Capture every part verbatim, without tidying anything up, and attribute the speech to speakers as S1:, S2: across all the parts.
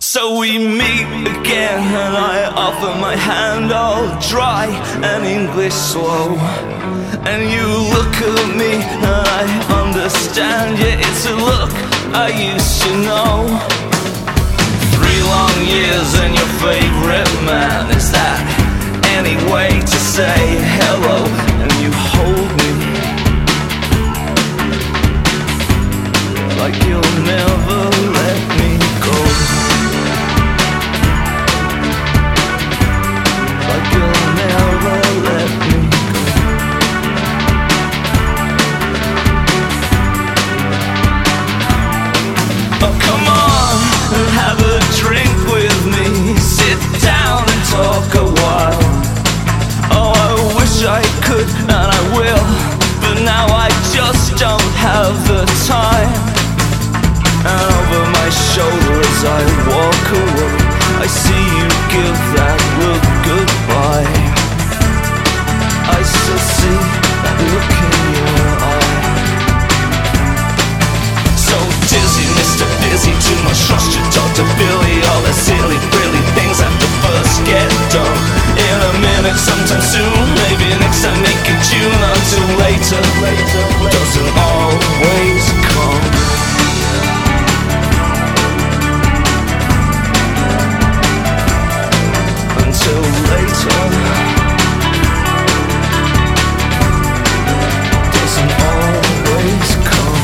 S1: So we meet again and I offer my hand all dry and English slow. And you look at me and I understand, yeah, it's a look I used to know. Three long years and your favorite man, is that any way to say hello? And you hold me like you'll never let me go. Like you'll never let me go. Oh, come on and have a drink with me. Sit down and talk a while. Oh, I wish I could and I will, but now I just don't have the time. And over my shoulder as I walk away, I see you give that look goodbye. I still see that look in your eye. So dizzy, Mister Busy, too much trust to talk to Billy. All the silly, frilly things have to first get done. In a minute, sometime soon, maybe next time make it June. Until later, later doesn't always come. Until later doesn't always come.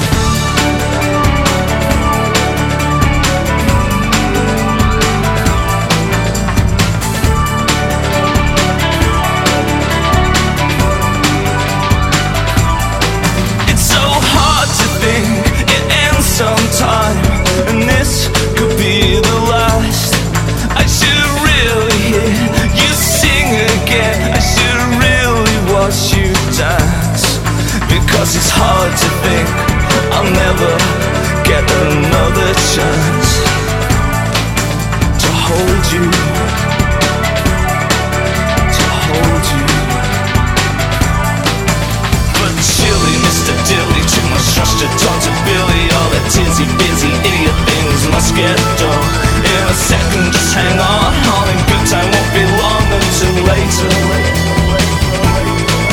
S1: It's so hard to think it ends sometime, and this could be the last. I should really hear you sing again. I should really watch you dance, because it's hard to think I'll never get another chance to hold you, to hold you. But chilly, Mister Dilly, too much trust to talk to Billy. All the tizzy, busy, idiot things must get done. In a second, just hang on. All in good time, won't be long until later.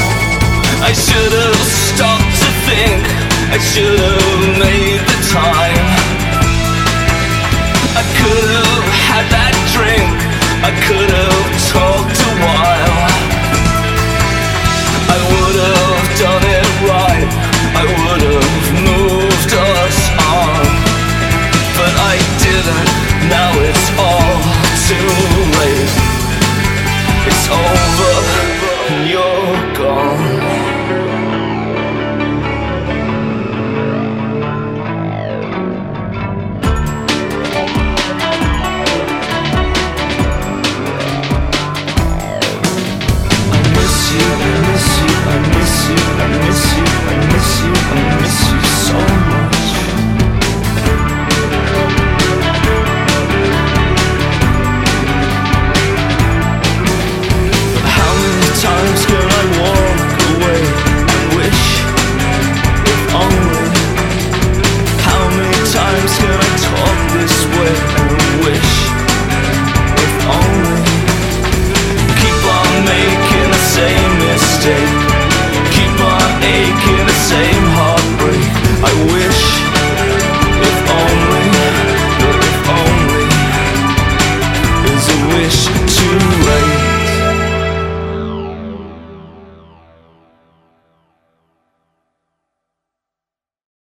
S1: I should have stopped to think. I should have made the time.